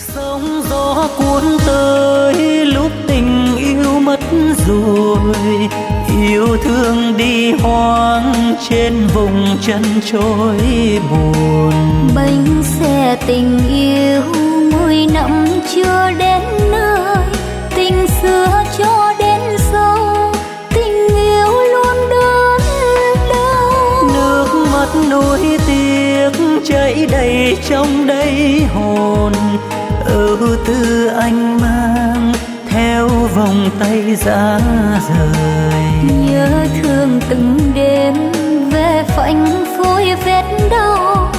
Sóng gió cuốn tới lúc tình yêu mất rồi, yêu thương đi hoang trên vùng chân trôi buồn. Bánh xe tình yêu 10 năm chưa đến nơi, tình xưa cho đến sau tình yêu luôn đớn đau. Nước mắt nuối tiếc chảy đầy trong đáy hồn, ưu tư anh mang theo vòng tay giá rời. Nhớ thương từng đêm về phanh phôi vết đau,